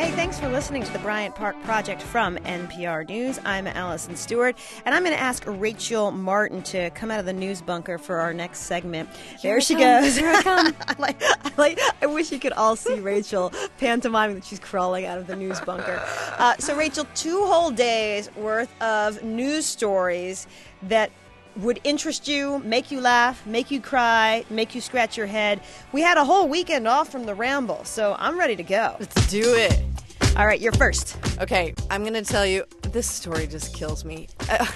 Hey, thanks for listening to the Bryant Park Project from NPR News. I'm Allison Stewart, and I'm going to ask Rachel Martin to come out of the news bunker for our next segment. There she goes. Here I come. I wish you could all see Rachel pantomiming that she's crawling out of the news bunker. So, Rachel, 2 whole days worth of news stories that would interest you, make you laugh, make you cry, make you scratch your head. We had a whole weekend off from the Ramble, so I'm ready to go. Let's do it. All right, you're first. Okay, I'm going to tell you, this story just kills me.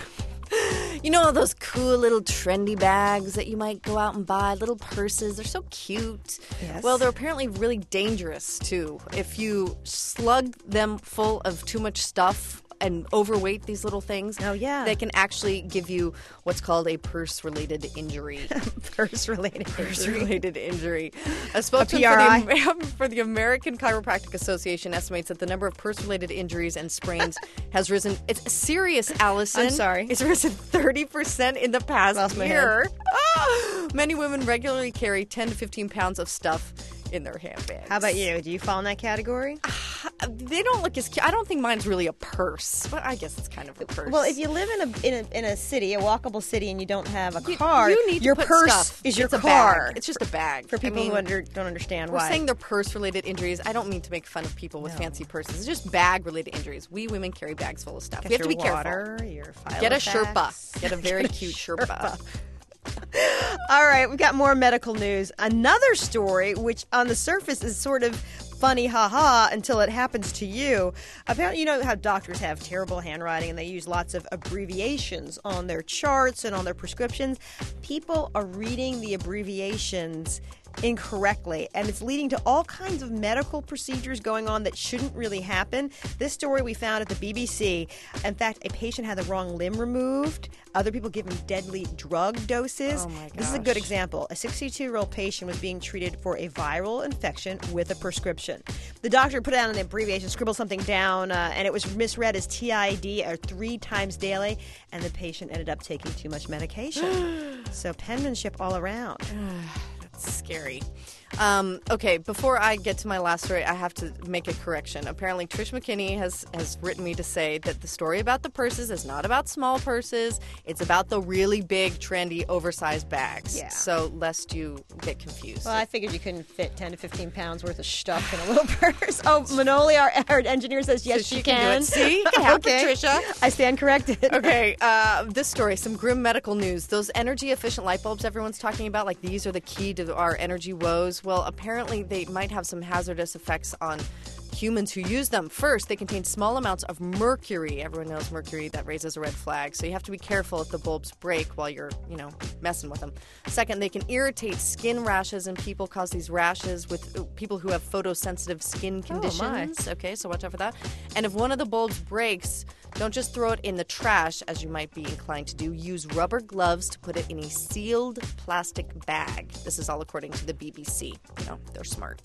You know all those cool little trendy bags that you might go out and buy, little purses? They're so cute. Yes. Well, they're apparently really dangerous, too. If you slug them full of too much stuff and overweight these little things, oh, yeah, they can actually give you what's called a purse-related injury. Purse-related injury. A spokesman for the American Chiropractic Association estimates that the number of purse-related injuries and sprains has risen. It's serious, Allison. I'm sorry. It's risen 30% in the past year. Many women regularly carry 10 to 15 pounds of stuff in their handbags. How about you? Do you fall in that category? They don't look as cute. I don't think mine's really a purse, but I guess it's kind of a purse. Well, if you live in a city, a walkable city, and you don't have a car, you need your to put purse stuff. is your It's a car. bag. It's just a bag. For people who don't understand why. We're saying they're purse-related injuries. I don't mean to make fun of people with fancy purses. It's just bag-related injuries. We women carry bags full of stuff. We have to be careful. Get a Sherpa. Get a very cute Sherpa. All right, we've got more medical news. Another story, which on the surface is sort of funny, ha-ha, until it happens to you. Apparently, you know how doctors have terrible handwriting and they use lots of abbreviations on their charts and on their prescriptions. People are reading the abbreviations incorrectly, and it's leading to all kinds of medical procedures going on that shouldn't really happen. This story we found at the BBC. In fact, a patient had the wrong limb removed. Other people give him deadly drug doses. Oh my gosh. This is a good example. A 62-year-old patient was being treated for a viral infection with a prescription. The doctor put down an abbreviation, scribbled something down, and it was misread as TID, or 3 times daily, and the patient ended up taking too much medication. So penmanship all around. Scary. Okay, before I get to my last story, I have to make a correction. Apparently, Trish McKinney has written me to say that the story about the purses is not about small purses. It's about the really big, trendy, oversized bags. Yeah. So, lest you get confused. Well, I figured you couldn't fit 10 to 15 pounds worth of stuff in a little purse. Oh, Manoli, our engineer, says yes, so she can. Do it. See? You can help okay. Patricia. I stand corrected. Okay, this story, some grim medical news. Those energy-efficient light bulbs everyone's talking about, like these are the key to our energy woes. Well, apparently they might have some hazardous effects on humans who use them. First, they contain small amounts of mercury. Everyone knows mercury, that raises a red flag. So you have to be careful if the bulbs break while you're, messing with them. Second, they can irritate skin rashes, and people cause these rashes with people who have photosensitive skin conditions. Okay, so watch out for that. And if one of the bulbs breaks, don't just throw it in the trash, as you might be inclined to do. Use rubber gloves to put it in a sealed plastic bag. This is all according to the BBC. They're smart.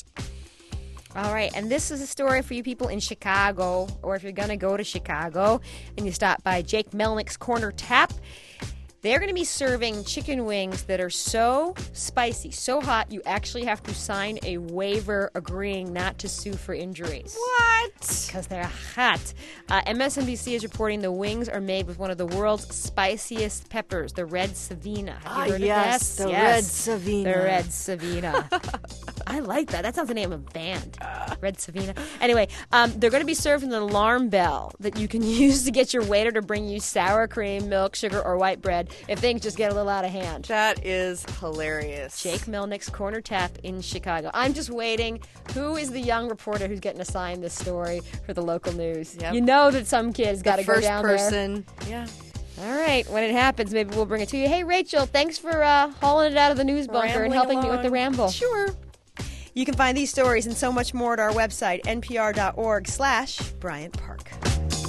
All right, and this is a story for you people in Chicago, or if you're going to go to Chicago and you stop by Jake Melnick's Corner Tap. They're going to be serving chicken wings that are so spicy, so hot, you actually have to sign a waiver agreeing not to sue for injuries. What? Because they're hot. MSNBC is reporting the wings are made with one of the world's spiciest peppers, the Red Savina. Have you heard of yes, that? the Red Savina. The Red Savina. I like that. That sounds the name of a band. Red Savina. Anyway, they're going to be served in an alarm bell that you can use to get your waiter to bring you sour cream, milk, sugar, or white bread if things just get a little out of hand. That is hilarious. Jake Melnick's Corner Tap in Chicago. I'm just waiting. Who is the young reporter who's getting assigned this story for the local news? Yep. You know that some kid's got to go down there. First person. Yeah. All right. When it happens, maybe we'll bring it to you. Hey, Rachel, thanks for hauling it out of the news bunker and helping me with the ramble. Sure. You can find these stories and so much more at our website, npr.org/Bryant Park.